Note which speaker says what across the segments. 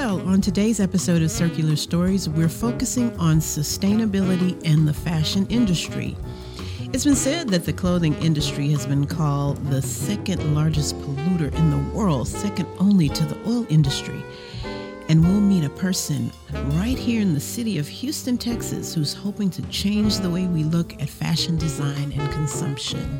Speaker 1: Well, on today's episode of Circular Stories, we're focusing on sustainability and the fashion industry. It's been said that the clothing industry has been called the second largest polluter in the world, second only to the oil industry. And we'll meet a person right here in the city of Houston, Texas, who's hoping to change the way we look at fashion design and consumption.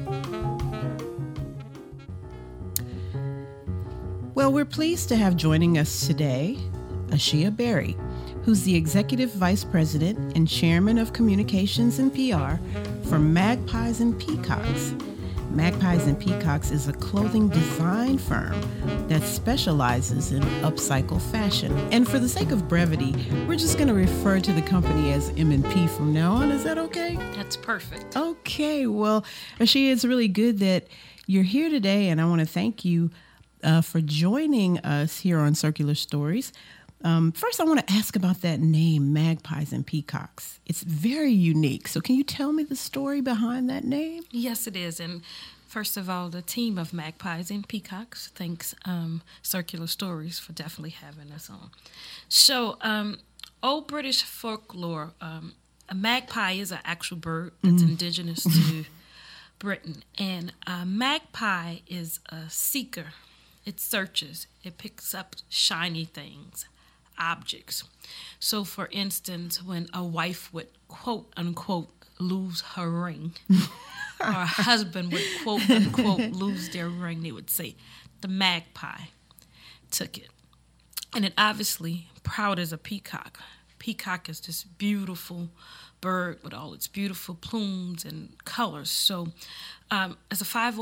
Speaker 1: Well, we're pleased to have joining us today Ashia Berry, who's the Executive Vice President and Chairman of Communications and PR for Magpies and Peacocks. Magpies and Peacocks is a clothing design firm that specializes in upcycle fashion. And for the sake of brevity, we're just going to refer to the company as M&P from now on. Is that okay?
Speaker 2: That's perfect.
Speaker 1: Okay. Well, Ashia, it's really good that you're here today, and I want to thank you for joining us here on Circular Stories. First, I want to ask about that name, Magpies and Peacocks. It's very unique. So can you tell me the story behind that name?
Speaker 2: Yes, it is. And first of all, the team of Magpies and Peacocks thanks Circular Stories for definitely having us on. So, old British folklore, a magpie is an actual bird that's indigenous to Britain. And a magpie is a seeker. It searches. It picks up shiny things, objects. So, for instance, when a wife would, quote, unquote, lose her ring, or a husband would, quote, unquote, lose their ring, they would say, the magpie took it. And it obviously, proud as a peacock. Peacock is this beautiful bird with all its beautiful plumes and colors. So as a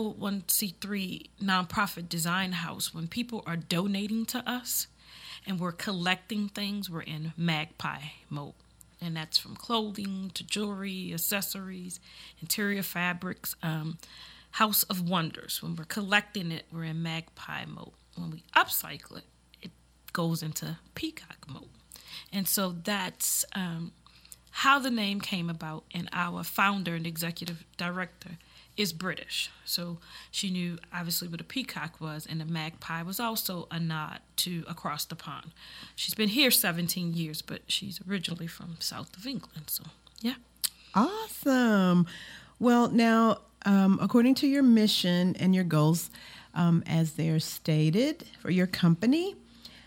Speaker 2: 501c3 nonprofit design house, when people are donating to us and we're collecting things, we're in magpie mode. And that's from clothing to jewelry, accessories, interior fabrics, House of Wonders. When we're collecting it, we're in magpie mode. When we upcycle it, it goes into peacock mode. And so that's how the name came about, and our founder and executive director is British. So she knew obviously what a peacock was, and a magpie was also a nod to across the pond. She's been here 17 years, but she's originally from south of England. So, yeah.
Speaker 1: Awesome. Well, now, according to your mission and your goals, as they're stated for your company,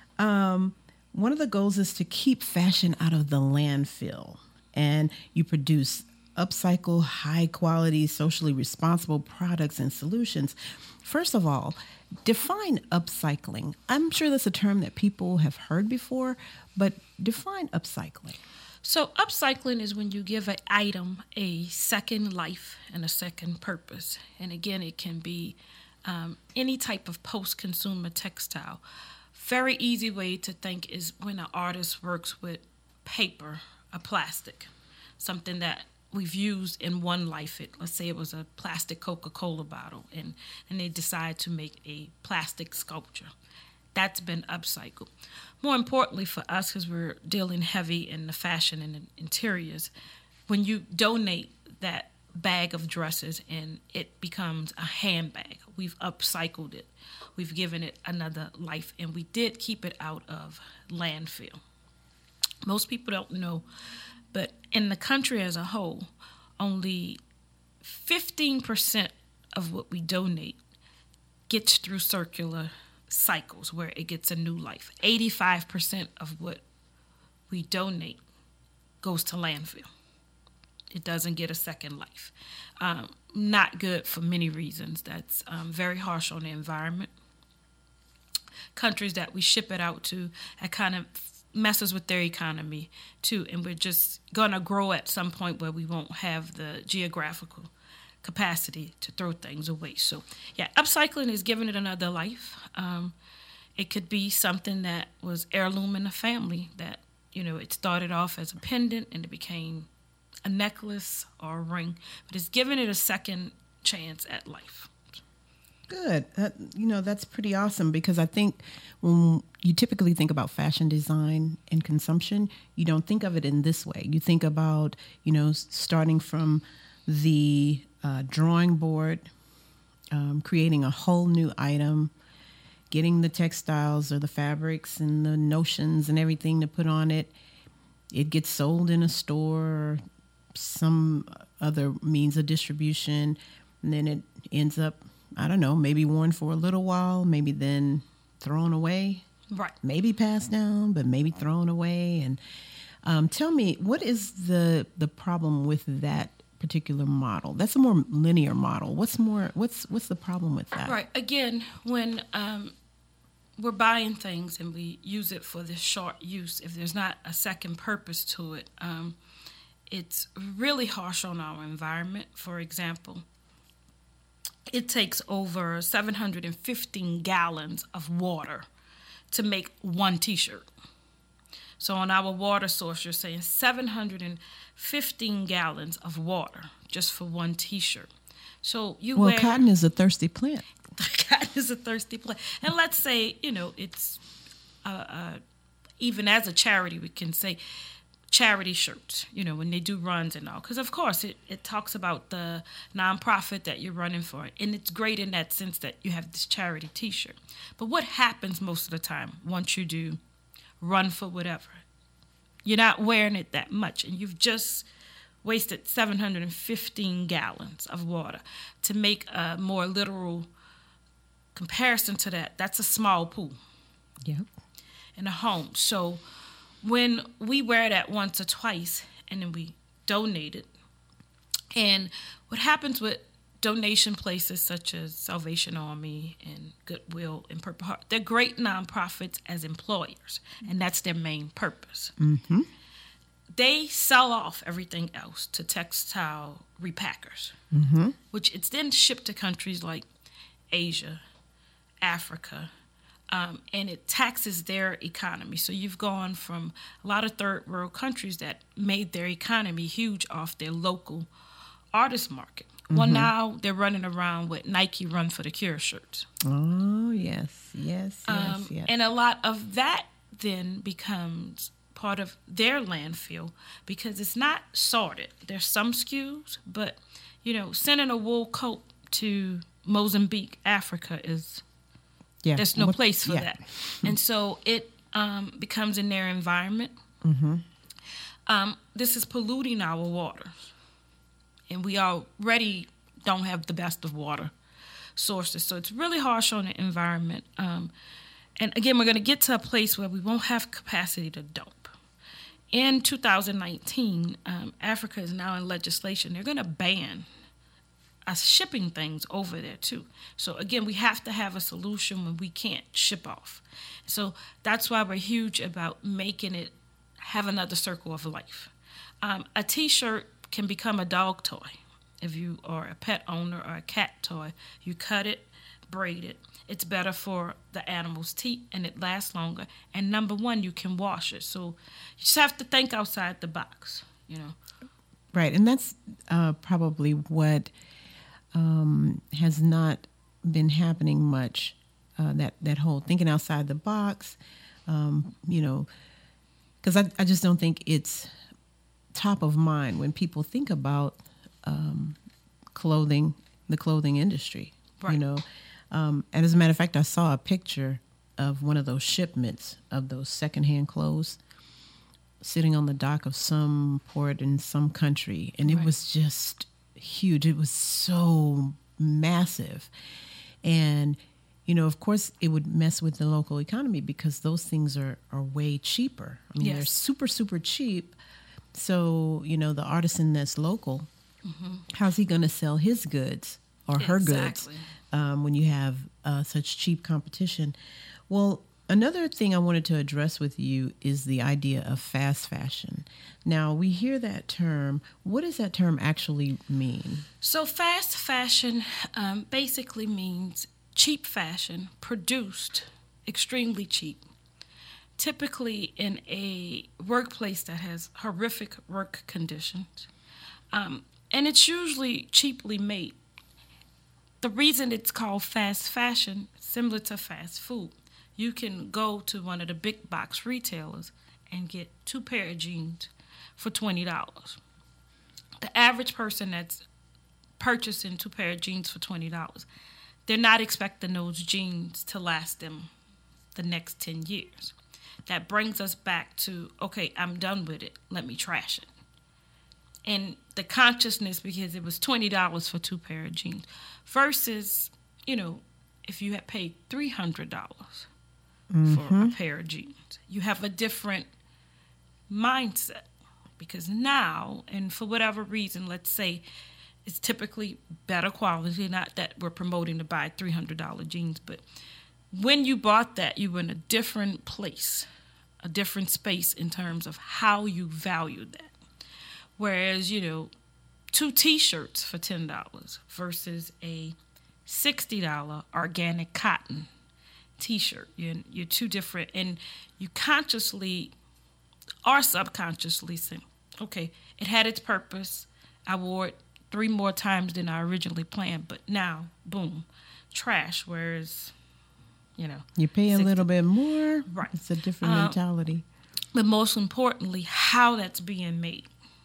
Speaker 1: one of the goals is to keep fashion out of the landfill. And you produce upcycle, high-quality, socially responsible products and solutions. First of all, define upcycling. I'm sure that's a term that people have heard before, but define upcycling.
Speaker 2: So upcycling is when you give an item a second life and a second purpose. And again, it can be any type of post-consumer textile. Very easy way to think is when an artist works with paper, a plastic, something that we've used in one life. Let's say it was a plastic Coca-Cola bottle, and they decide to make a plastic sculpture. That's been upcycled. More importantly for us, because we're dealing heavy in the fashion and the interiors, when you donate that bag of dresses and it becomes a handbag, we've upcycled it. We've given it another life, and we did keep it out of landfill. Most people don't know, but in the country as a whole, only 15% of what we donate gets through circular cycles where it gets a new life. 85% of what we donate goes to landfill. It doesn't get a second life. Not good for many reasons. That's very harsh on the environment. Countries that we ship it out to, that kind of messes with their economy too, and we're just going to grow at some point where we won't have the geographical capacity to throw things away. So yeah, upcycling is giving it another life. It could be something that was heirloom in the family, that, you know, it started off as a pendant and it became a necklace or a ring, but it's giving it a second chance at life.
Speaker 1: Good. That's pretty awesome, because I think when you typically think about fashion design and consumption, you don't think of it in this way. You think about, starting from the drawing board, creating a whole new item, getting the textiles or the fabrics and the notions and everything to put on it. It gets sold in a store or some other means of distribution, and then it ends up, I don't know, maybe worn for a little while, maybe then thrown away.
Speaker 2: Right.
Speaker 1: Maybe passed down, but maybe thrown away. And tell me, what is the problem with that particular model? That's a more linear model. What's the problem with that?
Speaker 2: Right. Again, when we're buying things and we use it for this short use, if there's not a second purpose to it, it's really harsh on our environment. For example, it takes over 715 gallons of water to make one T-shirt. So on our water source, you're saying 715 gallons of water just for one T-shirt. So
Speaker 1: cotton is a thirsty plant.
Speaker 2: Cotton is a thirsty plant. And let's say, it's even as a charity, we can say charity shirts, when they do runs and all. Because, of course, it talks about the nonprofit that you're running for. And it's great in that sense that you have this charity T-shirt. But what happens most of the time once you do run for whatever? You're not wearing it that much. And you've just wasted 715 gallons of water. To make a more literal comparison to that, that's a small pool.
Speaker 1: Yep.
Speaker 2: In a home. So when we wear that once or twice and then we donate it, and what happens with donation places such as Salvation Army and Goodwill and Purple Heart, they're great nonprofits as employers, and that's their main purpose.
Speaker 1: Mm-hmm.
Speaker 2: They sell off everything else to textile repackers,
Speaker 1: mm-hmm.
Speaker 2: which it's then shipped to countries like Asia, Africa, and it taxes their economy. So you've gone from a lot of third world countries that made their economy huge off their local artist market. Mm-hmm. Well, now they're running around with Nike Run for the Cure shirts.
Speaker 1: Oh, yes.
Speaker 2: And a lot of that then becomes part of their landfill because it's not sorted. There's some SKUs, but, sending a wool coat to Mozambique, Africa is... Yeah. There's no place for that. And so it becomes in their environment.
Speaker 1: Mm-hmm.
Speaker 2: This is polluting our waters. And we already don't have the best of water sources. So it's really harsh on the environment. And again, we're going to get to a place where we won't have capacity to dump. In 2019, Africa is now in legislation. They're going to ban us shipping things over there too. So again, we have to have a solution when we can't ship off. So that's why we're huge about making it have another circle of life. A T-shirt can become a dog toy. If you are a pet owner or a cat toy, you cut it, braid it. It's better for the animal's teeth and it lasts longer. And number one, you can wash it. So you just have to think outside the box,
Speaker 1: Right, and that's probably what has not been happening much, that whole thinking outside the box, because I just don't think it's top of mind when people think about clothing, the clothing industry.
Speaker 2: Right.
Speaker 1: And as a matter of fact, I saw a picture of one of those shipments of those secondhand clothes sitting on the dock of some port in some country, and it was just huge. It was so massive. And, of course, it would mess with the local economy because those things are way cheaper. I mean, They're super, super cheap. So, the artisan that's local, mm-hmm. how's he going to sell his goods or her goods when you have such cheap competition? Well, another thing I wanted to address with you is the idea of fast fashion. Now, we hear that term. What does that term actually mean?
Speaker 2: So fast fashion basically means cheap fashion produced extremely cheap, typically in a workplace that has horrific work conditions. And it's usually cheaply made. The reason it's called fast fashion, similar to fast food, you can go to one of the big box retailers and get 2 pair of jeans for $20. The average person that's purchasing 2 pair of jeans for $20, they're not expecting those jeans to last them the next 10 years. That brings us back to, okay, I'm done with it. Let me trash it. And the consciousness, because it was $20 for 2 pair of jeans versus, if you had paid $300 for a pair of jeans, you have a different mindset. Because now, and for whatever reason, let's say it's typically better quality, not that we're promoting to buy $300 jeans, but when you bought that, you were in a different place, a different space in terms of how you valued that. Whereas, 2 T-shirts for $10 versus a $60 organic cotton T-shirt. You're two different, and you consciously or subconsciously say, okay, it had its purpose. I wore it 3 more times than I originally planned, but now, boom, trash. Whereas,
Speaker 1: you pay a little bit more.
Speaker 2: Right.
Speaker 1: It's a different mentality.
Speaker 2: But most importantly, how that's being made.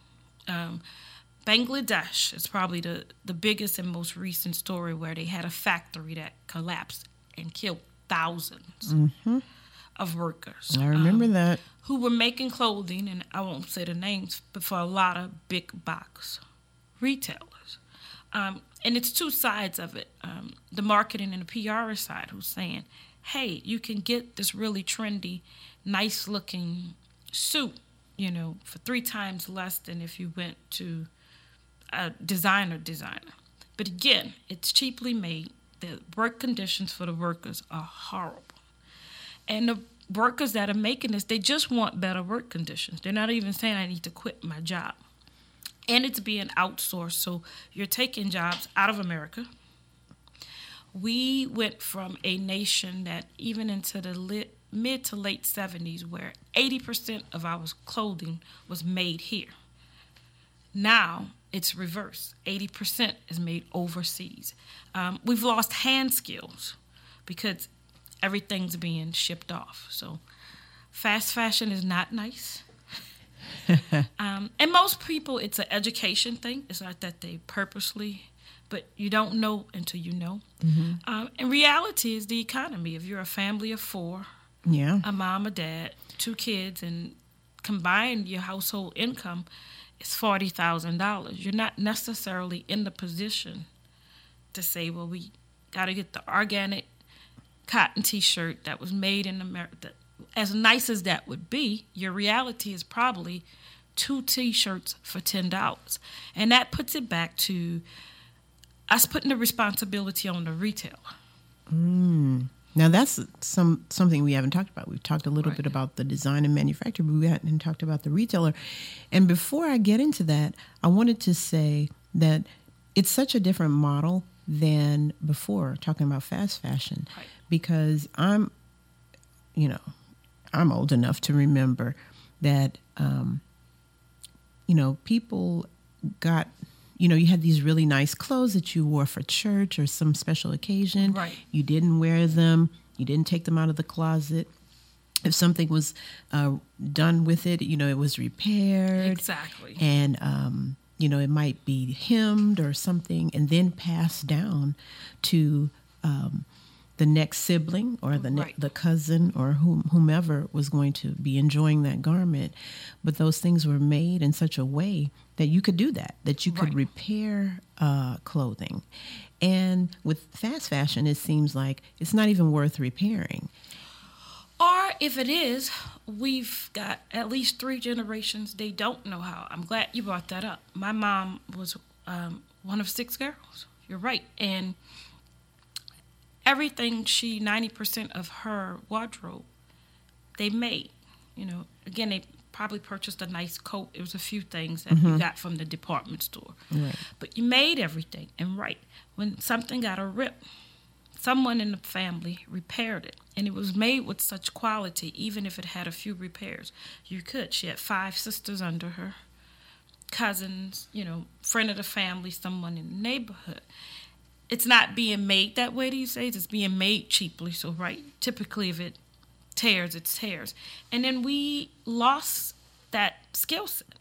Speaker 2: Bangladesh is probably the biggest and most recent story where they had a factory that collapsed and killed thousands of workers.
Speaker 1: I remember that.
Speaker 2: Who were making clothing, and I won't say the names, but for a lot of big box retailers. And it's 2 sides of it. The marketing and the PR side who's saying, hey, you can get this really trendy, nice looking suit, for 3 times less than if you went to a designer. But again, it's cheaply made. The work conditions for the workers are horrible. And the workers that are making this, they just want better work conditions. They're not even saying I need to quit my job. And it's being outsourced. So you're taking jobs out of America. We went from a nation that even into the mid to late 70s where 80% of our clothing was made here. Now it's reversed. 80% is made overseas. We've lost hand skills because everything's being shipped off. So fast fashion is not nice. And most people, it's an education thing. It's not that they purposely, but you don't know until you know. And reality is the economy. If you're a family of 4, a mom, a dad, 2 kids, and combine your household income, it's $40,000. You're not necessarily in the position to say, well, we got to get the organic cotton T-shirt that was made in America. As nice as that would be, your reality is probably 2 T-shirts for $10. And that puts it back to us putting the responsibility on the retailer.
Speaker 1: Now, that's something we haven't talked about. We've talked a little bit about the design and manufacturer, but we hadn't talked about the retailer. And before I get into that, I wanted to say that it's such a different model than before, talking about fast fashion, because I'm old enough to remember that, people got, you had these really nice clothes that you wore for church or some special occasion.
Speaker 2: Right.
Speaker 1: You didn't wear them. You didn't take them out of the closet. If something was done with it, it was repaired.
Speaker 2: Exactly.
Speaker 1: And, it might be hemmed or something and then passed down to the next sibling or the cousin or whomever was going to be enjoying that garment. But those things were made in such a way that you could do that you could repair clothing. And with fast fashion, it seems like it's not even worth repairing.
Speaker 2: Or if it is, we've got at least 3 generations, they don't know how. I'm glad you brought that up. My mom was one of 6 girls. You're right. And everything 90% of her wardrobe, they made. Again, they probably purchased a nice coat. It was a few things that you got from the department store.
Speaker 1: Right.
Speaker 2: But you made everything. And when something got a rip, someone in the family repaired it. And it was made with such quality, even if it had a few repairs. You could. She had 5 sisters under her, cousins, friend of the family, someone in the neighborhood. It's not being made that way these days. It's being made cheaply. So, typically if it tears, it tears. And then we lost that skill set.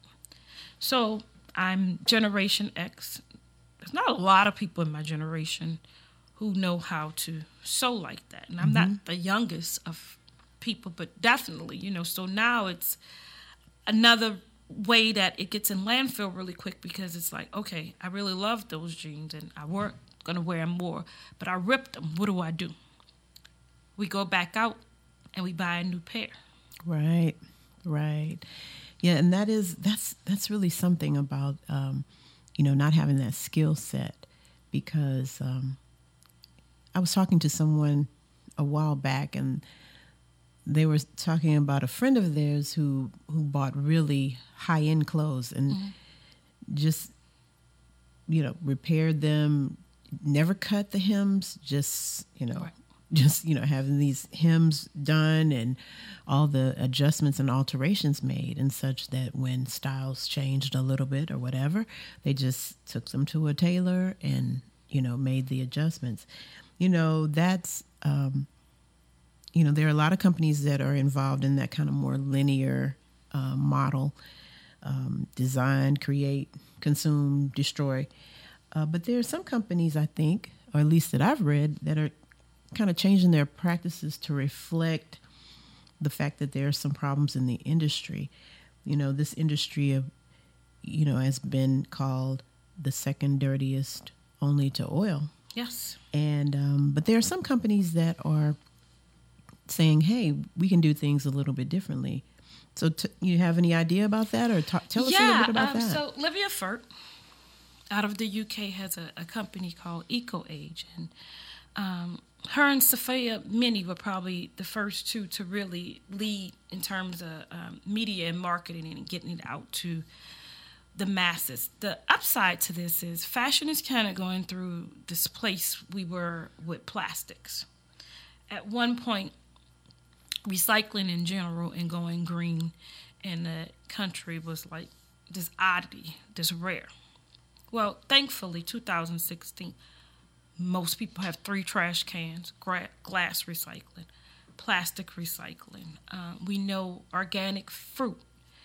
Speaker 2: So I'm Generation X. There's not a lot of people in my generation who know how to sew like that. And I'm not the youngest of people, but definitely, so now it's another way that it gets in landfill really quick, because it's like, okay, I really love those jeans and I weren't going to wear them more, but I ripped them. What do? We go back out and we buy a new pair.
Speaker 1: Right. Yeah, and that's really something about not having that skill set, because I was talking to someone a while back, and they were talking about a friend of theirs who bought really high-end clothes and just repaired them, never cut the hems, just having these hems done and all the adjustments and alterations made, and such that when styles changed a little bit or whatever, they just took them to a tailor and made the adjustments. That's there are a lot of companies that are involved in that kind of more linear model, design, create, consume, destroy. But there are some companies, I think, or at least that I've read, that are kind of changing their practices to reflect the fact that there are some problems in the industry. This industry has been called the second dirtiest only to oil.
Speaker 2: Yes.
Speaker 1: And but there are some companies that are saying, hey, we can do things a little bit differently. So you have any idea about that, or tell us a little bit about that?
Speaker 2: So Livia Furt out of the UK has a company called EcoAge, and her and Sophia Minnie were probably the first two to really lead in terms of media and marketing and getting it out to the masses. The upside to this is fashion is kind of going through this place we were with plastics. At one point, recycling in general and going green in the country was like this oddity, this rare. Well, thankfully, 2016, most people have 3 trash cans: glass recycling, plastic recycling. We know organic fruit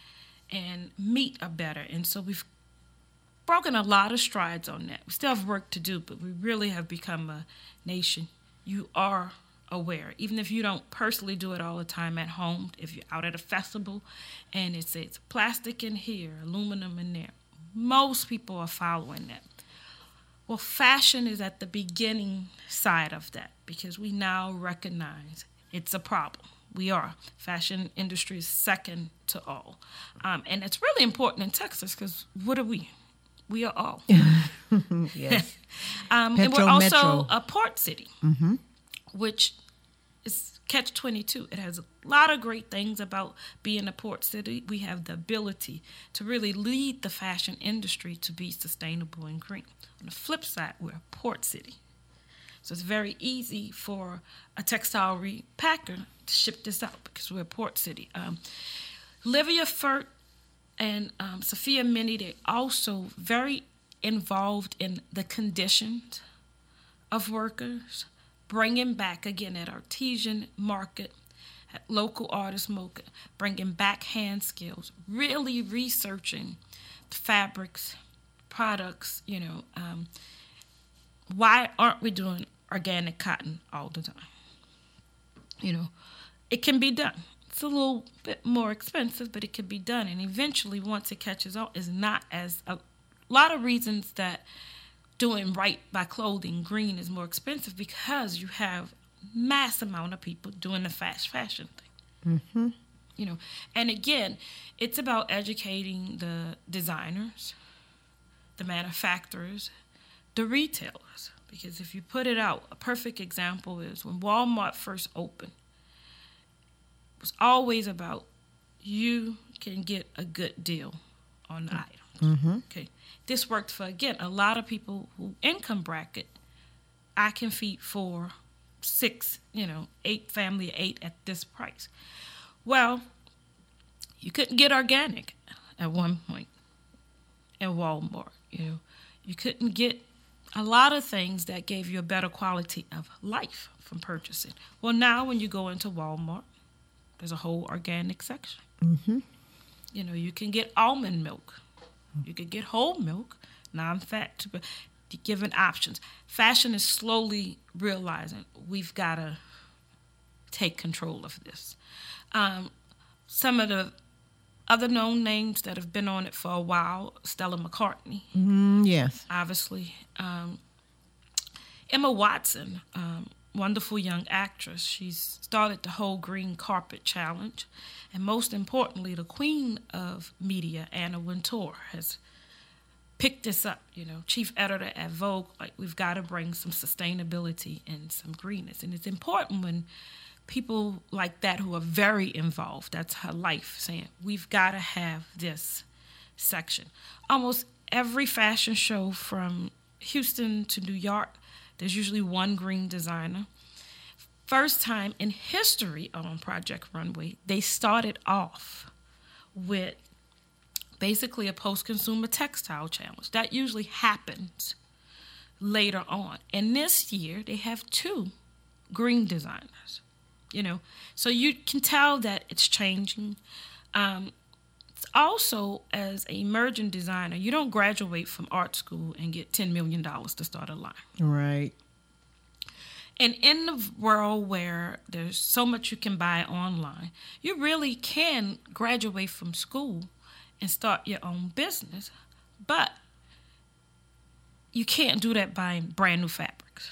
Speaker 2: and meat are better. And so we've broken a lot of strides on that. We still have work to do, but we really have become a nation. You are aware, even if you don't personally do it all the time at home. If you're out at a festival and it says plastic in here, aluminum in there, most people are following that. Well, fashion is at the beginning side of that, because we now recognize it's a problem. We are. Fashion industry is second to all. And it's really important in Texas, because what are we? We are all.
Speaker 1: Yes.
Speaker 2: And we're also a port city, which is catch-22. It has a lot of great things about being a port city. We have the ability to really lead the fashion industry to be sustainable and green. On the flip side, we're a port city. So it's very easy for a textile repacker to ship this out, because we're a port city. Livia Furt and Sophia Minnie, they're also very involved in the conditions of workers, bringing back, again, at artisan market, at local artist market, bringing back hand skills, really researching the fabrics, products, why aren't we doing organic cotton all the time? It can be done. It's a little bit more expensive, but it can be done. And eventually, once it catches on, is not as a lot of reasons that doing right by clothing green is more expensive, because you have mass amount of people doing the fast fashion thing. And again, it's about educating the designers, the manufacturers, the retailers. Because if you put it out, a perfect example is when Walmart first opened, it was always about you can get a good deal on the items. Okay. This worked for, again, a lot of people who income bracket. I can feed 4, 6, 8, family of 8 at this price. Well, you couldn't get organic at one point in Walmart. You couldn't get a lot of things that gave you a better quality of life from purchasing. Well, now when you go into Walmart, there's a whole organic section. You can get almond milk. You could get whole milk, non-fat. given options. Fashion is slowly realizing we've got to take control of this. Some of the other known names that have been on it for a while, Stella McCartney.
Speaker 1: Yes.
Speaker 2: Obviously. Emma Watson, wonderful young actress. She's started the whole Green Carpet Challenge. And most importantly, the queen of media, Anna Wintour, has picked this up, chief editor at Vogue. Like, we've got to bring some sustainability and some greenness. And it's important when people like that who are very involved, that's her life, saying, we've got to have this section. Almost every fashion show from Houston to New York, there's usually one green designer. First time in history on Project Runway, they started off with basically a post-consumer textile challenge. That usually happens later on. And this year, they have 2 green designers, So you can tell that it's changing. Also, as an emerging designer, you don't graduate from art school and get $10 million to start a line.
Speaker 1: Right.
Speaker 2: And in the world where there's so much you can buy online, you really can graduate from school and start your own business. But you can't do that buying brand new fabrics.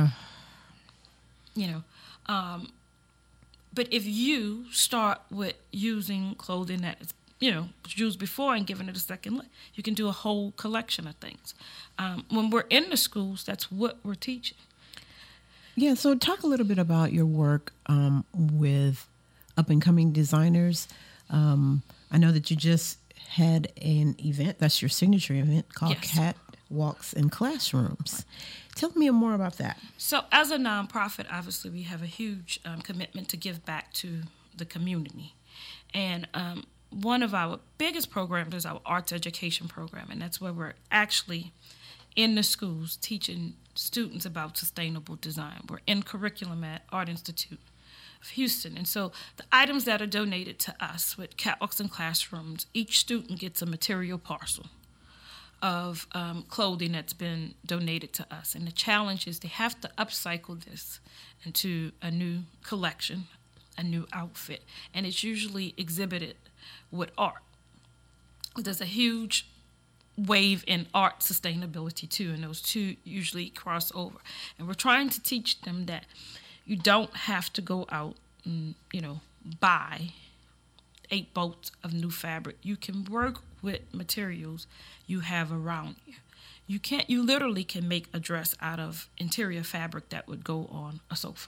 Speaker 2: But if you start with using clothing that is used before and giving it a second life, you can do a whole collection of things. When we're in the schools, that's what we're teaching.
Speaker 1: Yeah, so talk a little bit about your work with up-and-coming designers. I know that you just had an event, that's your signature event, called Cat Walks in Classrooms. Tell me more about that.
Speaker 2: So as a nonprofit, obviously, we have a huge commitment to give back to the community. And one of our biggest programs is our arts education program, and that's where we're actually in the schools teaching students about sustainable design. We're in curriculum at Art Institute of Houston. And so the items that are donated to us with Catwalks in Classrooms, each student gets a material parcel of clothing that's been donated to us. And the challenge is they have to upcycle this into a new collection, a new outfit. And it's usually exhibited with art. There's a huge wave in art sustainability too, and those two usually cross over. And we're trying to teach them that you don't have to go out and, buy 8 bolts of new fabric. You can work with materials you have around you. You literally can make a dress out of interior fabric that would go on a sofa.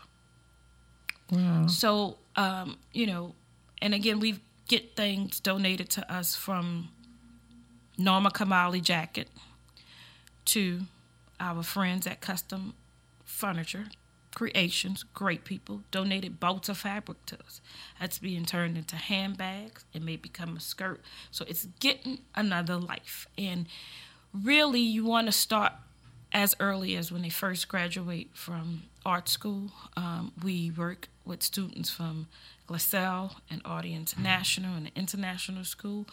Speaker 1: Wow.
Speaker 2: So, and again, we get things donated to us from Norma Kamali Jacket to our friends at Custom Furniture Creations, great people, donated bolts of fabric to us. That's being turned into handbags. It may become a skirt. So it's getting another life. And really, you want to start as early as when they first graduate from art school. We work with students from Glassell and Art International and the International School.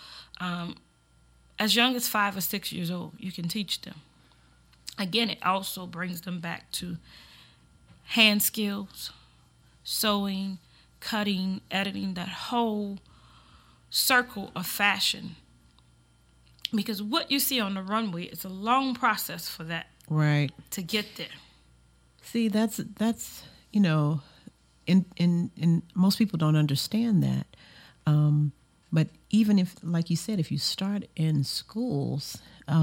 Speaker 2: As young as 5 or 6 years old, you can teach them. Again, it also brings them back to hand skills, sewing, cutting, editing, that whole circle of fashion. Because what you see on the runway is a long process for that.
Speaker 1: Right.
Speaker 2: To get there.
Speaker 1: See, that's in most people don't understand that. But even if, like you said, if you start in schools,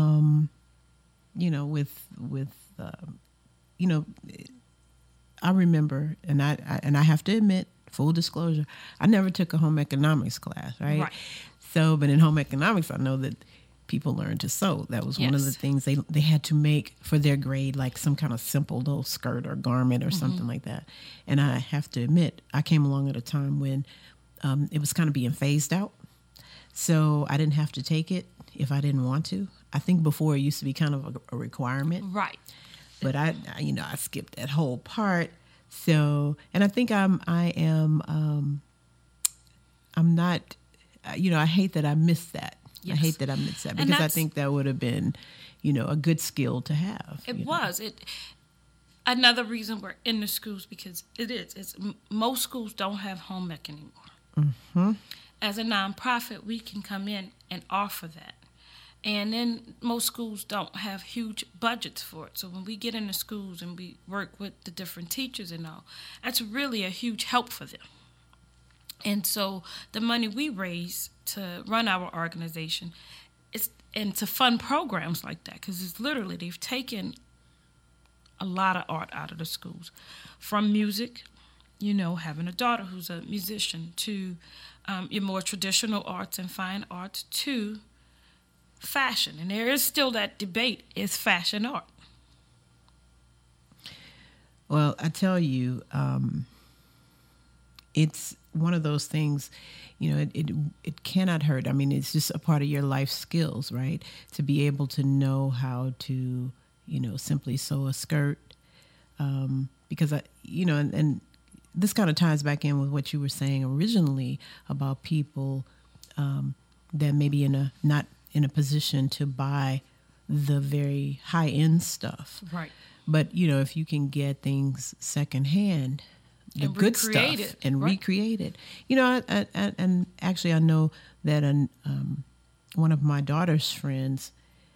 Speaker 1: I remember, and I have to admit, full disclosure, I never took a home economics class, right? So, but in home economics, I know that people learned to sew. That was one of the things they had to make for their grade, like some kind of simple little skirt or garment or something like that. And I have to admit, I came along at a time when it was kind of being phased out. So I didn't have to take it if I didn't want to. I think before it used to be kind of a requirement.
Speaker 2: Right.
Speaker 1: But I skipped that whole part. So, and I think I'm not, I hate that I missed that.
Speaker 2: Yes.
Speaker 1: I hate that I missed that because I think that would have been, a good skill to have.
Speaker 2: It was. Another reason we're in the schools, because most schools don't have home ec anymore.
Speaker 1: Mm-hmm.
Speaker 2: As a nonprofit, we can come in and offer that. And then most schools don't have huge budgets for it. So when we get into schools and we work with the different teachers and all, that's really a huge help for them. And so the money we raise to run our organization and to fund programs like that, because it's literally, they've taken a lot of art out of the schools, from music, having a daughter who's a musician, to your more traditional arts and fine arts, to fashion. And there is still that debate, is fashion art?
Speaker 1: Well, I tell you, it's one of those things, it cannot hurt. I mean, it's just a part of your life skills, right? To be able to know how to, simply sew a skirt. Because, and this kind of ties back in with what you were saying originally about people that may be not in a position to buy the very high-end stuff.
Speaker 2: Right.
Speaker 1: But, if you can get things secondhand, the
Speaker 2: and
Speaker 1: good stuff, and
Speaker 2: right.
Speaker 1: recreate it. And actually I know that one of my daughter's friends,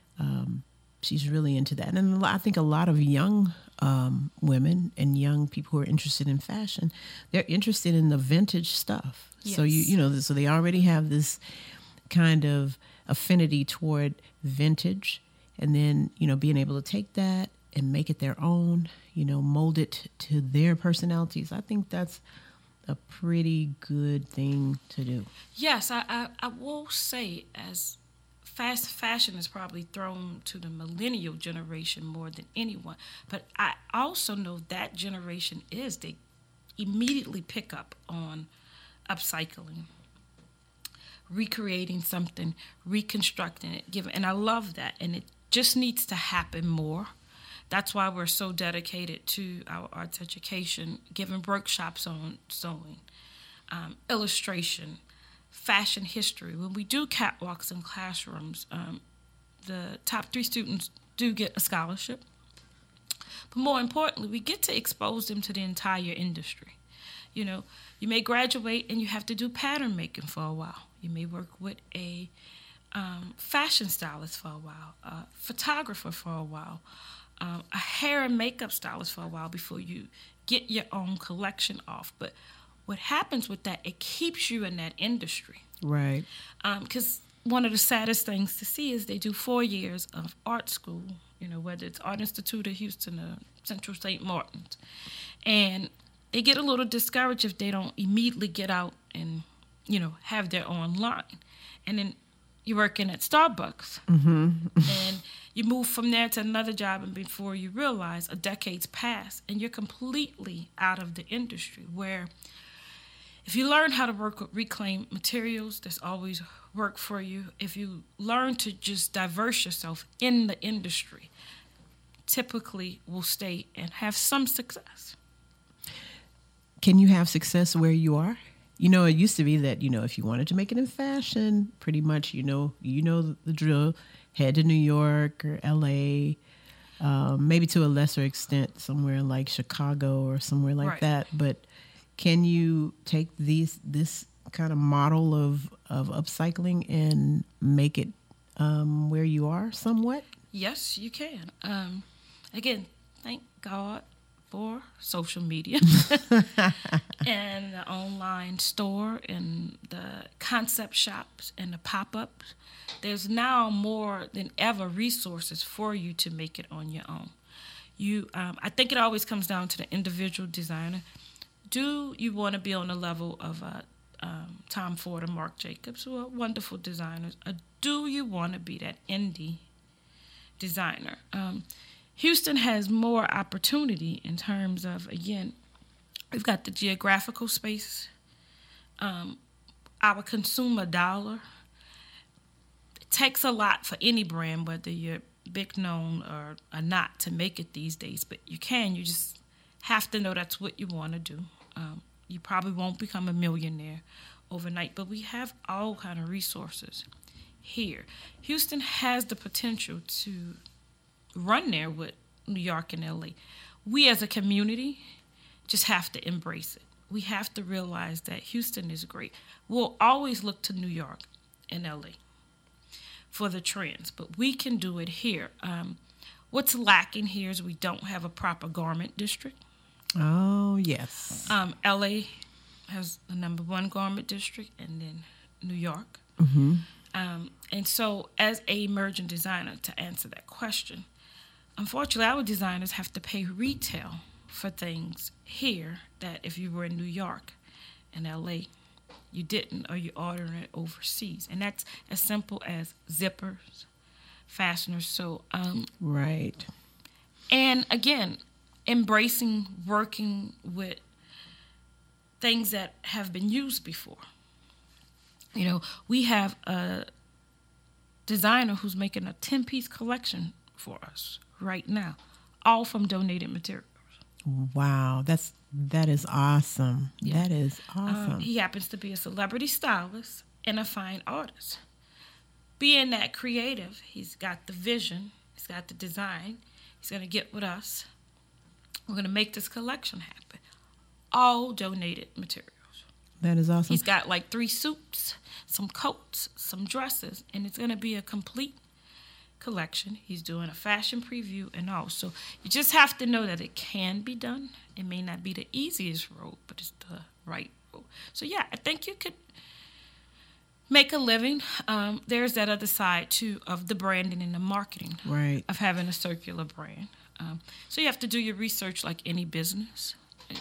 Speaker 1: she's really into that. And I think a lot of young women and young people who are interested in fashion, they're interested in the vintage stuff.
Speaker 2: Yes.
Speaker 1: So, so they already have this kind of affinity toward vintage, and then, being able to take that and make it their own, mold it to their personalities. I think that's a pretty good thing to do.
Speaker 2: Yes, I will say, as fast fashion is probably thrown to the millennial generation more than anyone, but I also know that generation they immediately pick up on upcycling, recreating something, reconstructing it, and I love that, and it just needs to happen more. That's why we're so dedicated to our arts education, giving workshops on sewing, illustration, fashion history. When we do catwalks in classrooms, the top 3 students do get a scholarship. But more importantly, we get to expose them to the entire industry. You may graduate and you have to do pattern making for a while. You may work with a fashion stylist for a while, a photographer for a while, a hair and makeup stylist for a while before you get your own collection off. But what happens with that, it keeps you in that industry.
Speaker 1: Right.
Speaker 2: Because one of the saddest things to see is they do 4 years of art school, whether it's Art Institute of Houston or Central St. Martin's. And they get a little discouraged if they don't immediately get out and, have their own line. And then you're working at Starbucks.
Speaker 1: Mm-hmm.
Speaker 2: And you move from there to another job, and before you realize, a decade's passed, and you're completely out of the industry. Where if you learn how to work with reclaimed materials, there's always work for you. If you learn to just diverse yourself in the industry, typically will stay and have some success.
Speaker 1: Can you have success where you are? It used to be that, if you wanted to make it in fashion, pretty much, the drill, head to New York or LA, maybe to a lesser extent somewhere like Chicago or somewhere like
Speaker 2: right.
Speaker 1: that. But can you take this kind of model of upcycling and make it where you are somewhat?
Speaker 2: Yes, you can. Again, thank God for social media and the online store and the concept shops and the pop-ups. There's now more than ever resources for you to make it on your own. I think it always comes down to the individual designer. Do you want to be on the level of Tom Ford or Marc Jacobs, who are wonderful designers, or do you want to be that indie designer? Houston has more opportunity in terms of, again, we've got the geographical space, our consumer dollar. It takes a lot for any brand, whether you're big known or not, to make it these days, but you just have to know that's what you want to do. You probably won't become a millionaire overnight, but we have all kind of resources here. Houston has the potential to run there with New York and LA. We as a community just have to embrace it. We have to realize that Houston is great. We'll always look to New York and LA for the trends, but we can do it here. What's lacking here is we don't have a proper garment district.
Speaker 1: Oh, yes.
Speaker 2: LA has the number one garment district, and then New York.
Speaker 1: Mm-hmm.
Speaker 2: And so as a emerging designer, to answer that question, unfortunately, our designers have to pay retail for things here that if you were in New York and LA, you didn't, or you're ordering it overseas. And that's as simple as zippers, fasteners. So,
Speaker 1: right.
Speaker 2: And again, embracing working with things that have been used before. You know, we have a designer who's making a 10-piece collection for us right now, all from donated materials.
Speaker 1: Wow, that is awesome.
Speaker 2: Yeah.
Speaker 1: That is awesome.
Speaker 2: He happens to be a celebrity stylist and a fine artist. Being that creative, he's got the vision, he's got the design. He's going to get with us. We're going to make this collection happen. All donated materials.
Speaker 1: That is awesome.
Speaker 2: He's got like 3 suits, some coats, some dresses, and it's going to be a complete collection. He's doing a fashion preview and all. So you just have to know that it can be done. It may not be the easiest road, but it's the right road. So yeah, I think you could make a living. There's that other side too of the branding and the marketing,
Speaker 1: right,
Speaker 2: of having a circular brand. So you have to do your research like any business.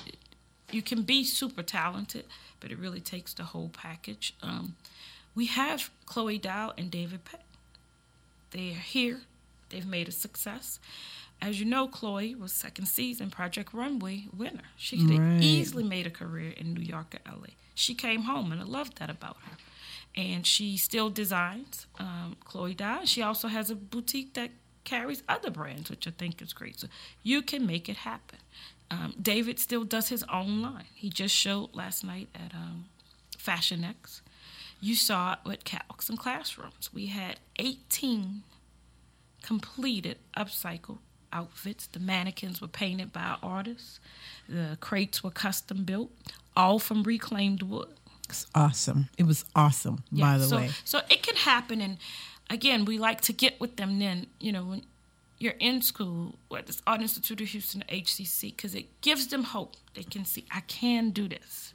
Speaker 2: You can be super talented, but it really takes the whole package. We have Chloe Dow and David Peck. They are here. They've made a success. As you know, Chloe was second season Project Runway winner. She could have easily made a career in New York or LA. She came home, and I love that about her. And she still designs, Chloe Dow. She also has a boutique that carries other brands, which I think is great. So you can make it happen. David still does his own line. He just showed last night at Fashion X. You saw it with Calcs and Classrooms. We had 18 completed upcycle outfits. The mannequins were painted by artists. The crates were custom built, all from reclaimed wood.
Speaker 1: It's awesome. It was awesome, by the way.
Speaker 2: So it can happen. And again, we like to get with them then, when you're in school, whether it's Art Institute of Houston or HCC, because it gives them hope. They can see, I can do this.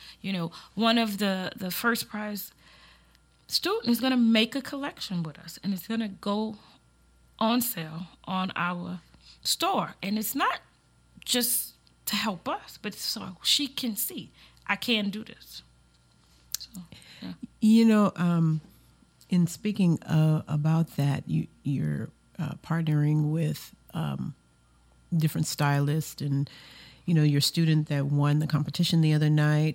Speaker 2: One of the first prize student is going to make a collection with us, and it's going to go on sale on our store. And it's not just to help us, but so she can see, I can do this. So, yeah.
Speaker 1: In speaking about that, you're partnering with different stylists, and your student that won the competition the other night.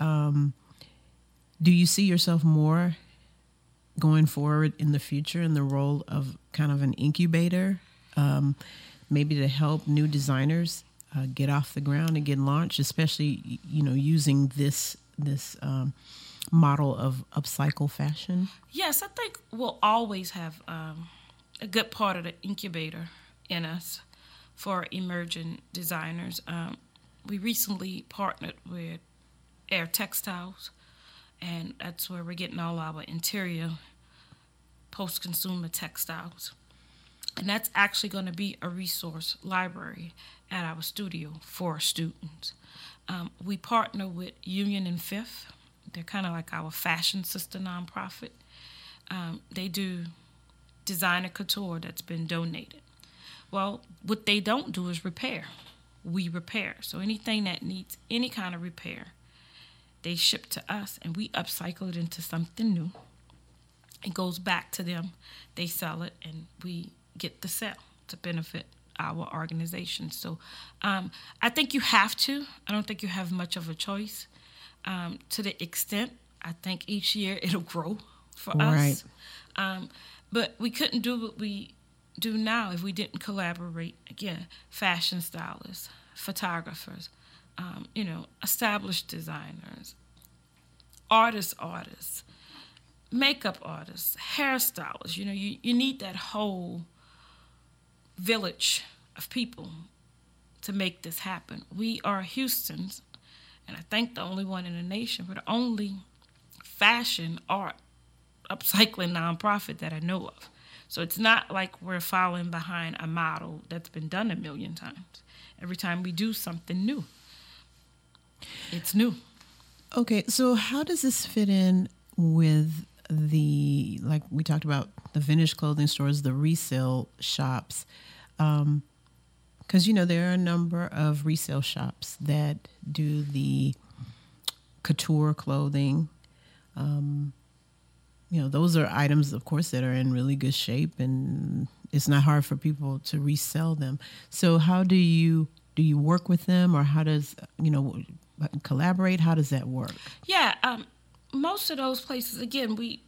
Speaker 1: Do you see yourself more going forward in the future in the role of kind of an incubator, maybe to help new designers get off the ground and get launched, especially using this model of upcycle fashion?
Speaker 2: Yes, I think we'll always have a good part of the incubator in us for emerging designers. We recently partnered with Air Textiles, and that's where we're getting all our interior post-consumer textiles. And that's actually going to be a resource library at our studio for students. We partner with Union and Fifth. They're kind of like our fashion sister nonprofit. They do designer couture that's been donated. Well, what they don't do is repair. We repair. So anything that needs any kind of repair, they ship to us, and we upcycle it into something new. It goes back to them. They sell it, and we get the sale to benefit our organization. So I think you have to. I don't think you have much of a choice. To the extent, I think each year it'll grow for us. But we couldn't do what we do now if we didn't collaborate. Again, fashion stylists, photographers, established designers, artists, makeup artists, hairstylists. You need that whole village of people to make this happen. We are Houston's, and I think the only one in the nation, but the only fashion art upcycling nonprofit that I know of. So it's not like we're following behind a model that's been done a million times. Every time we do something new, it's new.
Speaker 1: Okay, so how does this fit in with the, like we talked about, the vintage clothing stores, the resale shops? Because, there are a number of resale shops that do the couture clothing. Those are items, of course, that are in really good shape, and it's not hard for people to resell them. So how do you work with them, or how does, collaborate? How does that work?
Speaker 2: Yeah, most of those places, again, we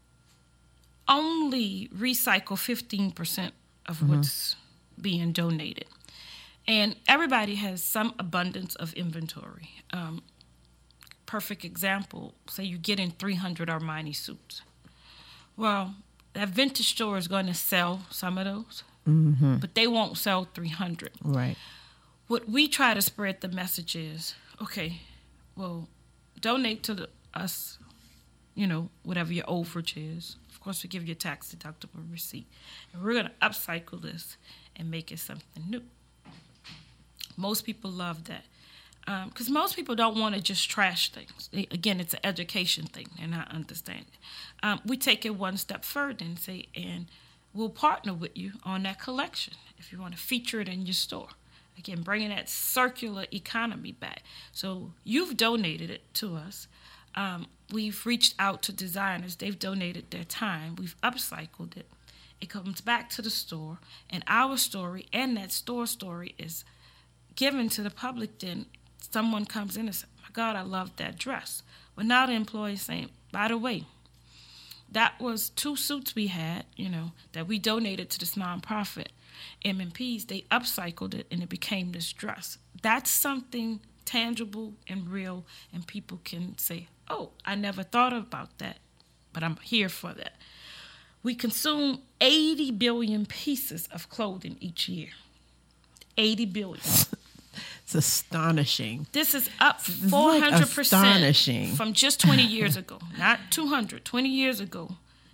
Speaker 2: only recycle 15% of what's being donated. And everybody has some abundance of inventory. Perfect example, say you get in 300 Armani suits. Well, that vintage store is going to sell some of those, but they won't sell 300.
Speaker 1: Right.
Speaker 2: What we try to spread the message is, okay, well, donate to us, whatever your overage is. Of course, we give you a tax-deductible receipt. And we're going to upcycle this and make it something new. Most people love that. Because most people don't want to just trash things. Again, it's an education thing. They're not understanding. We take it one step further and say, and we'll partner with you on that collection if you want to feature it in your store. Again, bringing that circular economy back. So you've donated it to us. We've reached out to designers. They've donated their time. We've upcycled it. It comes back to the store, and our story and that store story is given to the public. Then someone comes in and says, my God, I love that dress. Well, now the employee is saying, by the way, that was 2 suits we had, that we donated to this nonprofit, M&Ps. They upcycled it, and it became this dress. That's something tangible and real, and people can say, oh, I never thought about that, but I'm here for that. We consume 80 billion pieces of clothing each year. 80 billion.
Speaker 1: It's astonishing.
Speaker 2: This is up 400%
Speaker 1: astonishing
Speaker 2: from just 20 years ago, not 200, 20 years ago.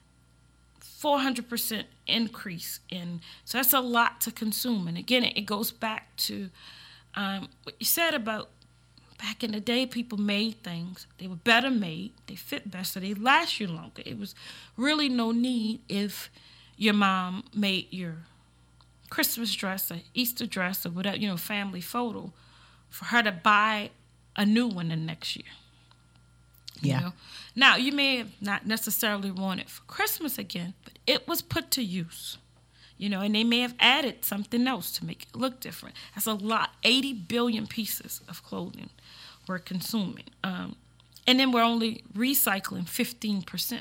Speaker 2: 400% increase so that's a lot to consume. And again, it goes back to what you said about back in the day, people made things. They were better made. They fit better. They last you longer. It was really no need if your mom made your Christmas dress or Easter dress or whatever, family photo, for her to buy a new one the next year.
Speaker 1: Yeah.
Speaker 2: Now, you may have not necessarily worn it for Christmas again, but it was put to use. And they may have added something else to make it look different. That's a lot. 80 billion pieces of clothing we're consuming. And then we're only recycling 15%.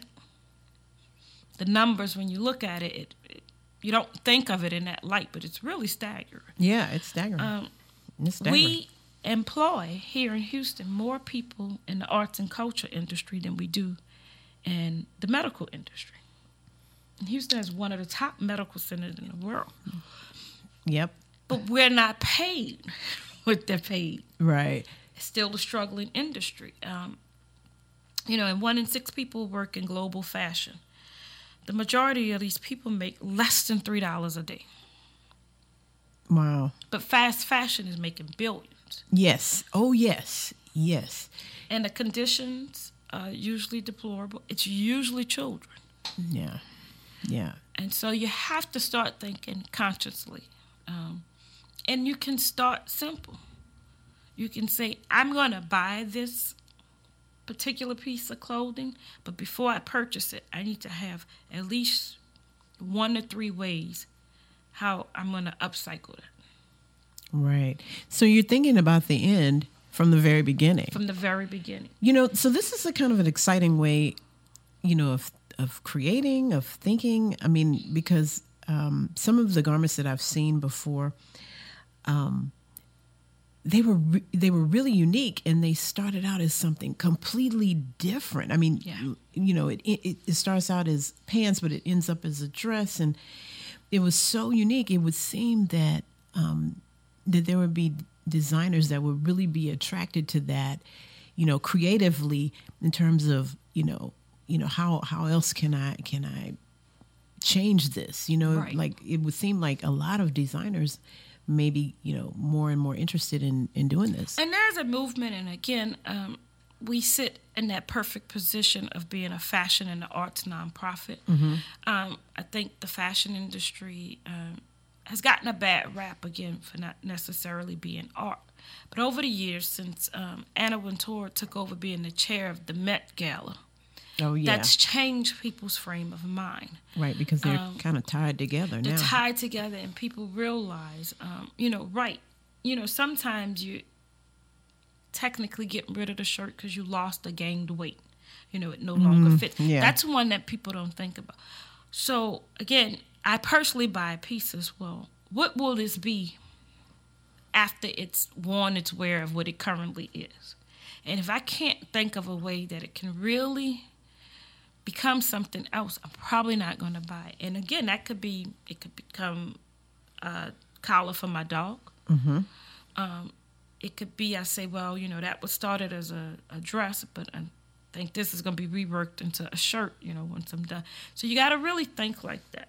Speaker 2: The numbers, when you look at it, you don't think of it in that light, but it's really staggering.
Speaker 1: Yeah, it's staggering. It's staggering.
Speaker 2: We employ here in Houston more people in the arts and culture industry than we do in the medical industry. And Houston is one of the top medical centers in the world.
Speaker 1: Yep.
Speaker 2: But we're not paid what they're paid.
Speaker 1: Right.
Speaker 2: It's still a struggling industry. And 1 in 6 people work in global fashion. The majority of these people make less than $3 a day.
Speaker 1: Wow.
Speaker 2: But fast fashion is making billions.
Speaker 1: Yes. Oh, yes. Yes.
Speaker 2: And the conditions are usually deplorable. It's usually children.
Speaker 1: Yeah. Yeah.
Speaker 2: And so you have to start thinking consciously. And you can start simple. You can say, I'm going to buy this particular piece of clothing, but before I purchase it, I need to have at least 1 to 3 ways how I'm going to upcycle it.
Speaker 1: Right. So you're thinking about the end from the very beginning.
Speaker 2: From the very beginning.
Speaker 1: So this is a kind of an exciting way, of creating, of thinking. I mean, because some of the garments that I've seen before, they were really unique, and they started out as something completely different. I mean,
Speaker 2: yeah.
Speaker 1: It starts out as pants, but it ends up as a dress, and it was so unique. It would seem that that there would be designers that would really be attracted to that, creatively, in terms of, how else can I change this?
Speaker 2: Right.
Speaker 1: Like it would seem like a lot of designers maybe, more and more interested in doing this.
Speaker 2: And there's a movement, and again, we sit in that perfect position of being a fashion and the arts nonprofit. I think the fashion industry has gotten a bad rap, again, for not necessarily being art. But over the years, since Anna Wintour took over being the chair of the Met Gala,
Speaker 1: Oh, yeah.
Speaker 2: that's changed people's frame of mind.
Speaker 1: Right, because they're kind of tied together now.
Speaker 2: They're tied together, and people realize, sometimes you technically getting rid of the shirt because you lost or gained weight. It no longer fits.
Speaker 1: yeah.
Speaker 2: That's one that people don't think about. So, again, I personally buy pieces. Well, what will this be after it's worn its wear of what it currently is? And if I can't think of a way that it can really become something else, I'm probably not going to buy it. And again, it could become a collar for my dog. It could be, I say, well, that was started as a dress, but I think this is going to be reworked into a shirt, once I'm done. So you got to really think like that.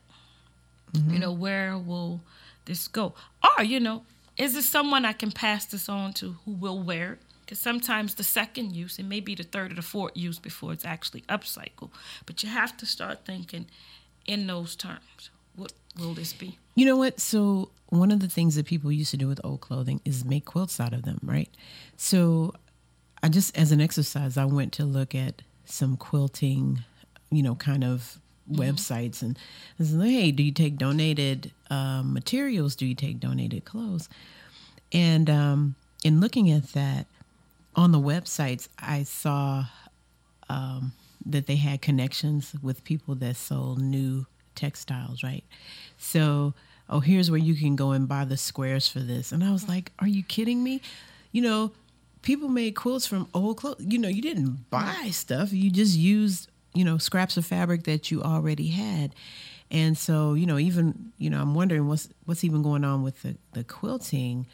Speaker 2: Where will this go? Or, is it someone I can pass this on to who will wear it? Because sometimes the second use, it may be the third or the fourth use before it's actually upcycled. But you have to start thinking in those terms. What will this be?
Speaker 1: You know what? So one of the things that people used to do with old clothing is make quilts out of them, right? So I just, as an exercise, I went to look at some quilting, kind of websites, and I said, hey, do you take donated materials? Do you take donated clothes? And in looking at that, on the websites, I saw that they had connections with people that sold new textiles, right? So, here's where you can go and buy the squares for this. And I was like, are you kidding me? People made quilts from old clothes. You didn't buy stuff. You just used, scraps of fabric that you already had. And so, even, I'm wondering what's even going on with the quilting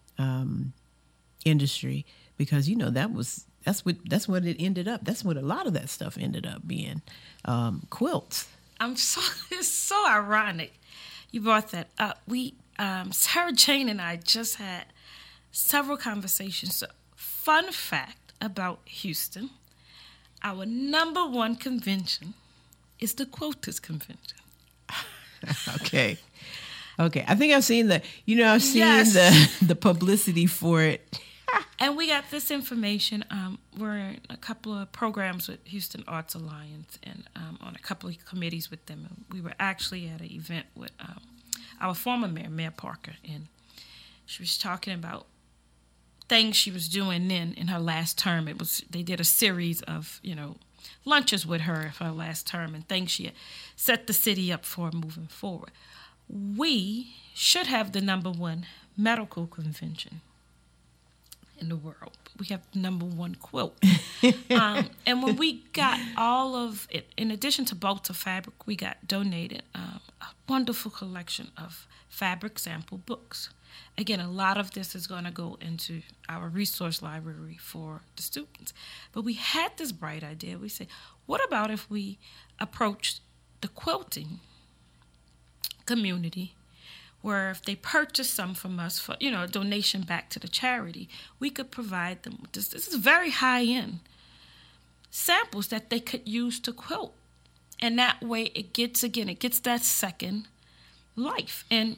Speaker 1: industry, because that's what it ended up. That's what a lot of that stuff ended up being, quilts.
Speaker 2: It's so ironic you brought that up. We, Sarah Jane and I just had several conversations. So, fun fact about Houston, our number one convention is the Quilters Convention.
Speaker 1: Okay. I think I've seen
Speaker 2: Yes.
Speaker 1: the publicity for it.
Speaker 2: And we got this information. We're in a couple of programs with Houston Arts Alliance and on a couple of committees with them. And we were actually at an event with our former mayor, Mayor Parker, and she was talking about things she was doing then in her last term. They did a series of, lunches with her for her last term and things she had set the city up for moving forward. We should have the number one medical convention in the world. We have the number one quilt. And when we got all of it, in addition to Balta Fabric, we got donated a wonderful collection of fabric sample books. Again, a lot of this is going to go into our resource library for the students. But we had this bright idea. We said, what about if we approached the quilting community, where if they purchase some from us for, a donation back to the charity, we could provide them with this. This is very high-end samples that they could use to quilt. And that way it gets that second life. And,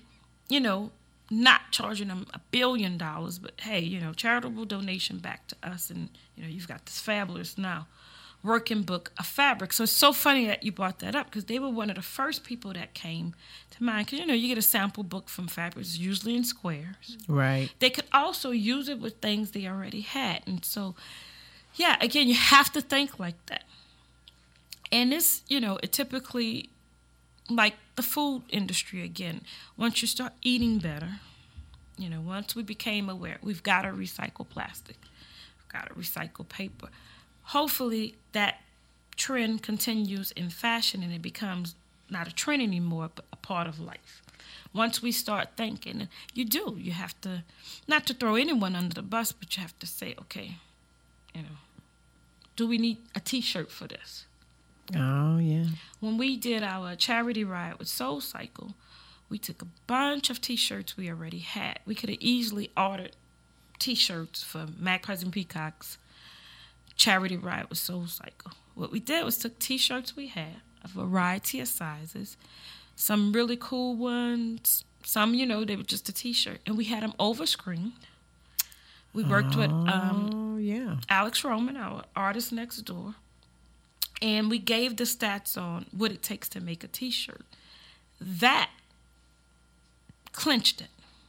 Speaker 2: not charging them $1 billion, but hey, charitable donation back to us. And, you've got this fabulous now working book of fabric. So it's so funny that you brought that up, because they were one of the first people that came to mind. Because, you get a sample book from fabrics, usually in squares.
Speaker 1: Right.
Speaker 2: They could also use it with things they already had. And so, yeah, again, you have to think like that. And this, it typically, like the food industry, again, once you start eating better, once we became aware, we've got to recycle plastic, we've got to recycle paper. Hopefully that trend continues in fashion and it becomes not a trend anymore, but a part of life. once we start thinking, you have to, not to throw anyone under the bus, but you have to say, okay, do we need a T-shirt for this?
Speaker 1: Oh, yeah.
Speaker 2: When we did our charity ride with Soul Cycle, we took a bunch of T-shirts we already had. We could have easily ordered T-shirts for Magpies and Peacocks charity ride with Soul Cycle. What we did was took T-shirts we had, a variety of sizes, some really cool ones, some, they were just a T-shirt, and we had them over-screened. We worked with Alex Roman, our artist next door, and we gave the stats on what it takes to make a T-shirt. That clinched it.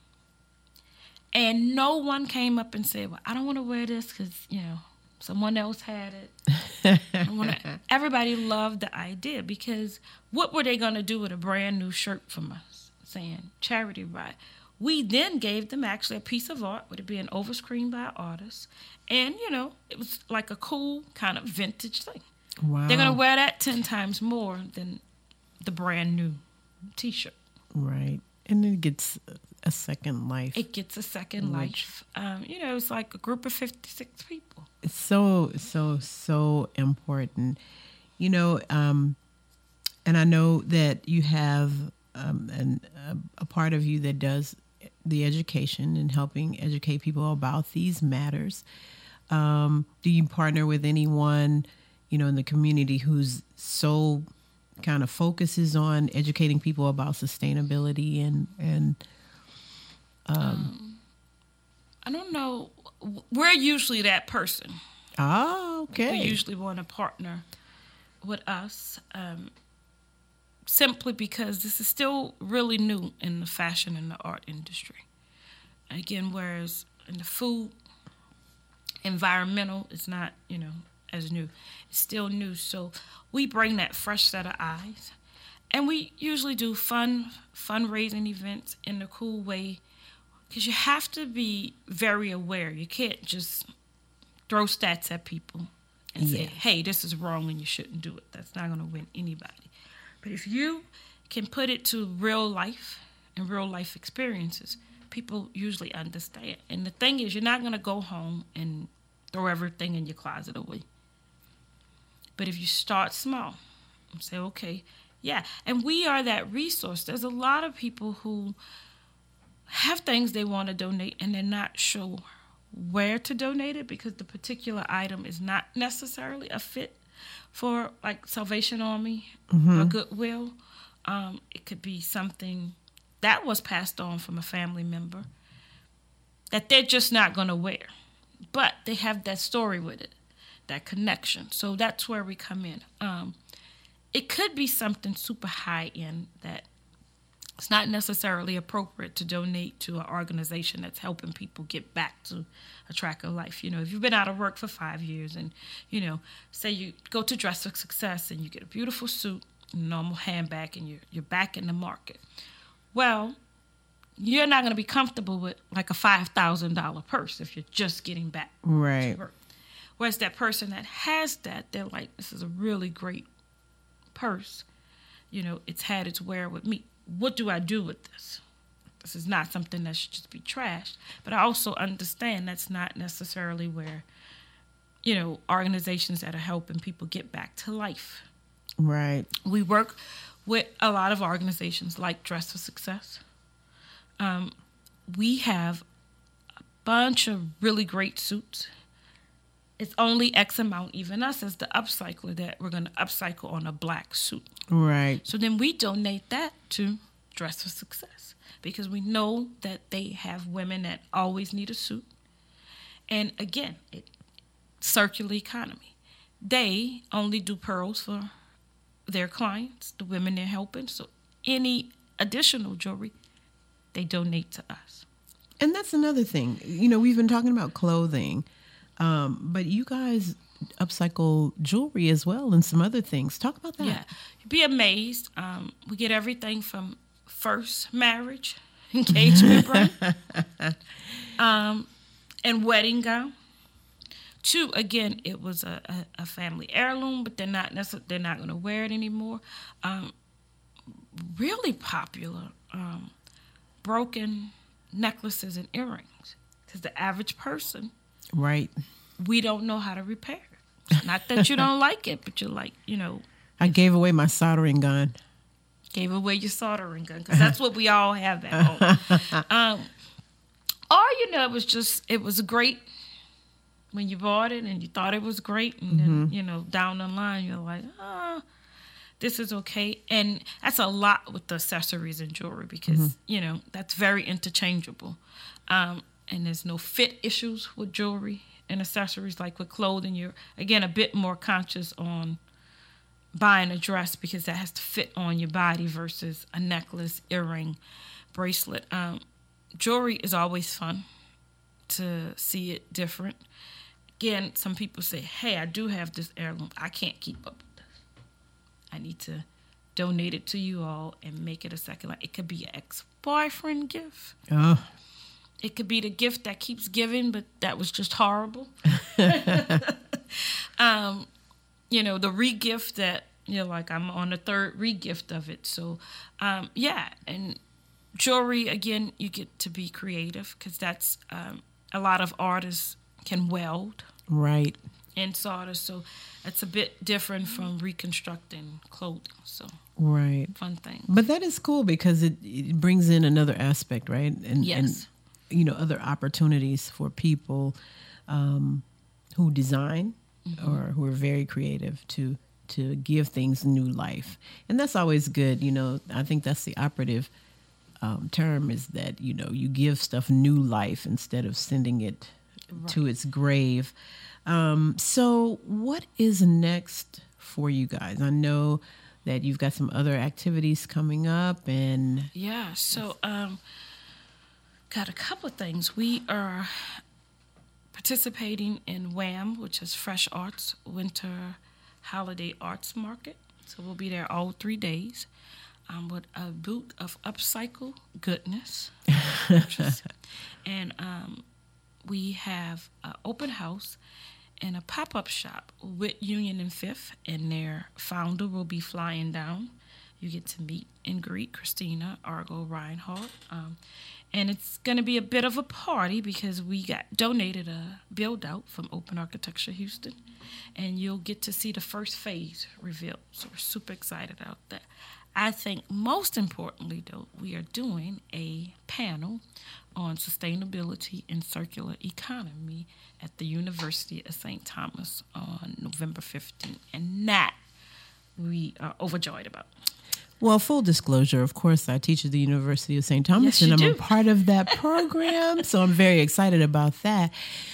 Speaker 2: And no one came up and said, well, I don't want to wear this because, someone else had it. Everybody loved the idea, because what were they going to do with a brand new shirt from us saying charity ride? We then gave them actually a piece of art with it being overscreened by artists. And, it was like a cool kind of vintage thing.
Speaker 1: Wow.
Speaker 2: They're going to wear that 10 times more than the brand new T-shirt.
Speaker 1: Right. And it gets a second life.
Speaker 2: It gets a second life. It's like a group of 56 people.
Speaker 1: It's so important. And I know that you have a part of you that does the education and helping educate people about these matters. Do you partner with anyone, in the community who's so kind of focuses on educating people about sustainability and
Speaker 2: I don't know. We're usually that person.
Speaker 1: Oh, okay.
Speaker 2: They usually want to partner with us, simply because this is still really new in the fashion and the art industry. Again, whereas in the food, environmental is not, as new. It's still new. So we bring that fresh set of eyes. And we usually do fundraising events in a cool way, because you have to be very aware. You can't just throw stats at people and say, hey, this is wrong and you shouldn't do it. That's not going to win anybody. But if you can put it to real life and real life experiences, people usually understand. And the thing is, you're not going to go home and throw everything in your closet away. But if you start small and say, okay, and we are that resource. There's a lot of people who have things they want to donate and they're not sure where to donate it, because the particular item is not necessarily a fit for like Salvation Army or Goodwill. It could be something that was passed on from a family member that they're just not going to wear, but they have that story with it, that connection. So that's where we come in. It could be something super high end that it's not necessarily appropriate to donate to an organization that's helping people get back to a track of life. If you've been out of work for 5 years and, say you go to Dress for Success and you get a beautiful suit, a normal handbag, and you're back in the market. Well, you're not going to be comfortable with like a $5,000 purse if you're just getting back to work. Whereas that person that has that, they're like, this is a really great purse. It's had its wear with me. What do I do with this? This is not something that should just be trashed. But I also understand that's not necessarily where, organizations that are helping people get back to life.
Speaker 1: Right.
Speaker 2: We work with a lot of organizations like Dress for Success. We have a bunch of really great suits. It's only X amount, even us as the upcycler, that we're going to upcycle on a black suit.
Speaker 1: Right.
Speaker 2: So then we donate that to Dress for Success, because we know that they have women that always need a suit. And again, circular economy. They only do pearls for their clients, the women they're helping. So any additional jewelry, they donate to us.
Speaker 1: And that's another thing. We've been talking about clothing, but you guys upcycle jewelry as well and some other things. Talk about that.
Speaker 2: Yeah, you'd be amazed. We get everything from first marriage, engagement ring, and wedding gown. To, again, it was a family heirloom, but they're not going to wear it anymore. Really popular broken necklaces and earrings, because the average person,
Speaker 1: Right.
Speaker 2: we don't know how to repair it. Not that you don't like it, but you're like,
Speaker 1: I gave away my soldering gun.
Speaker 2: gave away your soldering gun, because that's what we all have at home. Or, it was great when you bought it and you thought it was great. And then, down the line, you're like, this is okay. And that's a lot with the accessories and jewelry, because, that's very interchangeable. And there's no fit issues with jewelry and accessories like with clothing. You're, again, a bit more conscious on buying a dress because that has to fit on your body versus a necklace, earring, bracelet. Jewelry is always fun to see it different. Again, some people say, hey, I do have this heirloom. I can't keep up with this. I need to donate it to you all and make it a second life. It could be an ex-boyfriend gift.
Speaker 1: Oh.
Speaker 2: It could be the gift that keeps giving, but that was just horrible. The re-gift that, like I'm on the third re-gift of it. So, and jewelry, again, you get to be creative, because that's a lot of artists can weld.
Speaker 1: Right.
Speaker 2: And solder, so it's a bit different from reconstructing clothing. So,
Speaker 1: right.
Speaker 2: Fun thing.
Speaker 1: But that is cool because it brings in another aspect, right? And,
Speaker 2: yes.
Speaker 1: And, other opportunities for people who design or who are very creative to give things new life. And that's always good. I think that's the operative term, is that, you give stuff new life instead of sending it to its grave. So what is next for you guys? I know that you've got some other activities coming up, and
Speaker 2: so got a couple of things. We are participating in WHAM, which is Fresh Arts Winter Holiday Arts Market. So we'll be there all 3 days with a booth of upcycle goodness. And we have an open house and a pop-up shop with Union and Fifth, and their founder will be flying down. You get to meet and greet Christina Argo Reinhardt. And it's going to be a bit of a party because we got donated a build-out from Open Architecture Houston, and you'll get to see the first phase revealed. So we're super excited about that. I think most importantly, though, we are doing a panel on sustainability and circular economy at the University of St. Thomas on November 15th, and that we are overjoyed about.
Speaker 1: Well, full disclosure, of course, I teach at the University of St. Thomas,
Speaker 2: yes,
Speaker 1: and I'm
Speaker 2: do.
Speaker 1: a part of that program, so I'm very excited about that.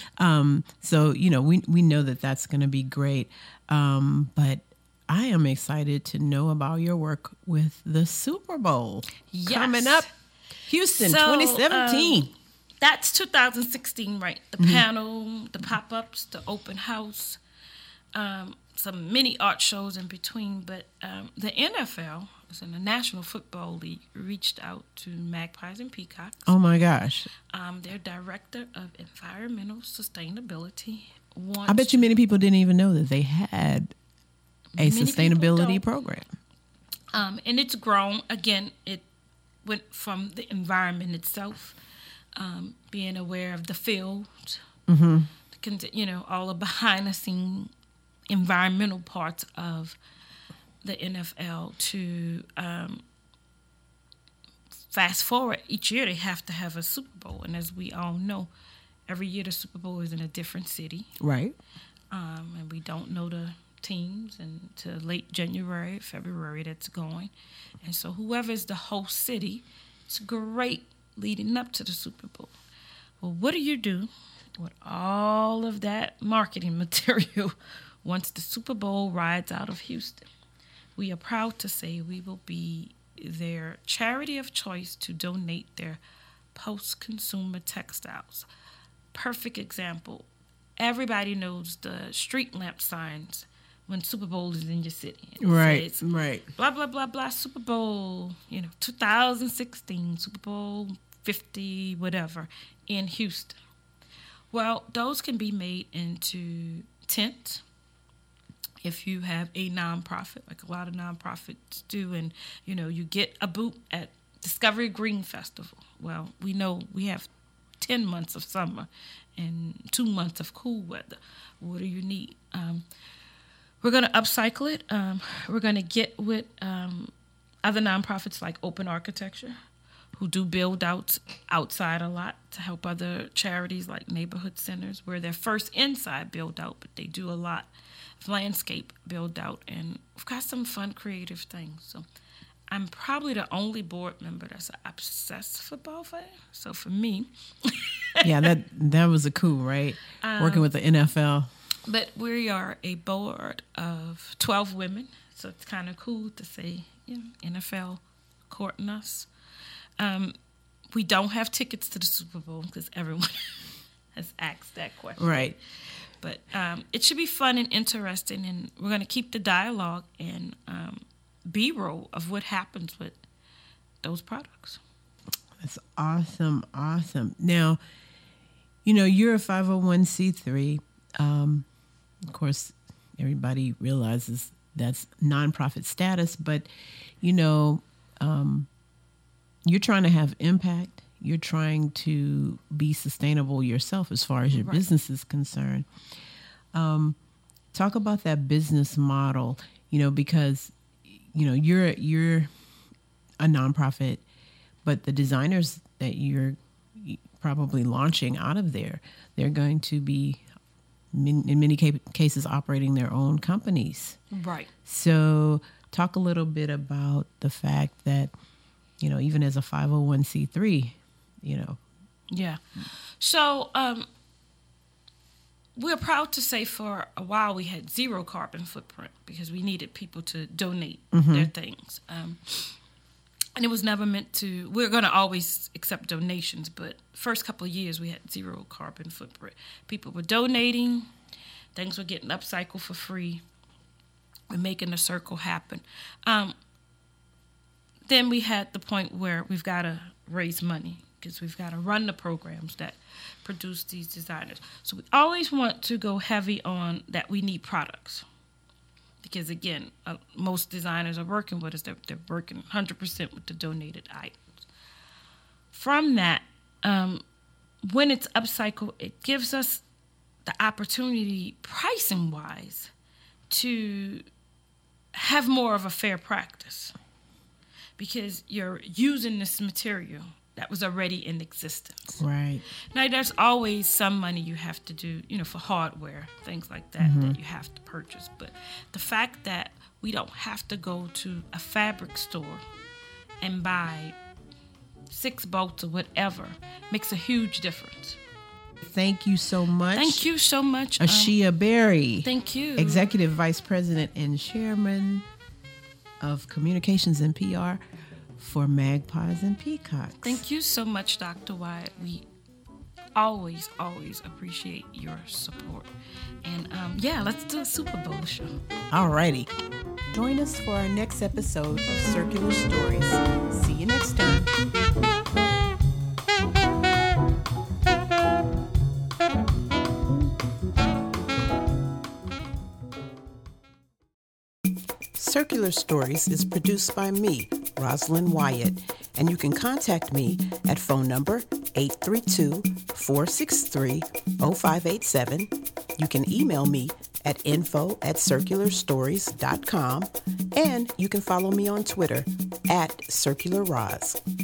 Speaker 1: So, we know that that's going to be great, but I am excited to know about your work with the Super Bowl coming up. Houston, 2017.
Speaker 2: That's 2016, right? The panel, the pop-ups, the open house, some mini art shows in between. But the NFL, in the National Football League, reached out to Magpies and Peacocks.
Speaker 1: Oh, my gosh.
Speaker 2: Their director of environmental sustainability wants...
Speaker 1: I bet you many people didn't even know that they had a sustainability program.
Speaker 2: And it's grown. Again, it went from the environment itself, being aware of the field, all the behind-the-scene environmental parts of the NFL, to fast forward. Each year they have to have a Super Bowl. And as we all know, every year the Super Bowl is in a different city.
Speaker 1: Right.
Speaker 2: And we don't know the teams until late January, February that's going. And so whoever's the host city, it's great leading up to the Super Bowl. Well, what do you do with all of that marketing material once the Super Bowl rides out of Houston? We are proud to say we will be their charity of choice to donate their post-consumer textiles. Perfect example. Everybody knows the street lamp signs when Super Bowl is in your city.
Speaker 1: Right,
Speaker 2: says,
Speaker 1: right.
Speaker 2: Blah, blah, blah, blah, Super Bowl, 2016, Super Bowl 50, whatever, in Houston. Well, those can be made into tents. If you have a nonprofit, like a lot of nonprofits do, and, you get a booth at Discovery Green Festival. Well, we know we have 10 months of summer and 2 months of cool weather. What do you need? We're going to upcycle it. We're going to get with other nonprofits like Open Architecture, who do build outs outside a lot to help other charities like neighborhood centers, where they're first inside build out, but they do a lot of landscape build out. And we've got some fun, creative things. So I'm probably the only board member that's an obsessed football fan. So for me...
Speaker 1: Yeah, that was a coup, right? Working with the NFL.
Speaker 2: But we are a board of 12 women, so it's kind of cool to say, NFL courting us. We don't have tickets to the Super Bowl because everyone has asked that question.
Speaker 1: Right.
Speaker 2: But it should be fun and interesting, and we're going to keep the dialogue and B-roll of what happens with those products.
Speaker 1: That's awesome. Now, you're a 501c3. Of course, everybody realizes that's nonprofit status, but, you're trying to have impact. You're trying to be sustainable yourself as far as your business is concerned. Talk about that business model, because, you're a nonprofit, but the designers that you're probably launching out of there, they're going to be, in many cases, operating their own companies.
Speaker 2: Right.
Speaker 1: So talk a little bit about the fact that, even as a 501c3,
Speaker 2: Yeah. So we're proud to say for a while we had zero carbon footprint because we needed people to donate their things. And it was never meant to, we're going to always accept donations, but first couple of years we had zero carbon footprint. People were donating, things were getting upcycled for free. We're making the circle happen. Then we had the point where we've got to raise money because we've got to run the programs that produce these designers. So we always want to go heavy on that we need products. Because, again, most designers are working with us. They're working 100% with the donated items. From that, when it's upcycled, it gives us the opportunity, pricing-wise, to have more of a fair practice. Because you're using this material that was already in existence.
Speaker 1: Right.
Speaker 2: Now, there's always some money you have to do, for hardware, things like that, that you have to purchase. But the fact that we don't have to go to a fabric store and buy 6 bolts or whatever makes a huge difference.
Speaker 1: Thank you so much.
Speaker 2: Thank you so much.
Speaker 1: Ashia Berry.
Speaker 2: Thank you.
Speaker 1: Executive Vice President and Chairman of Communications and PR for Magpies and Peacocks.
Speaker 2: Thank you so much, Dr. Wyatt. We always appreciate your support. And let's do a Super Bowl show.
Speaker 1: All righty. Join us for our next episode of Circular Stories. See you next time. Circular Stories is produced by me, Rosalind Wyatt, and you can contact me at phone number 832-463-0587. You can email me at info@circularstories.com, and you can follow me on Twitter @CircularRoz.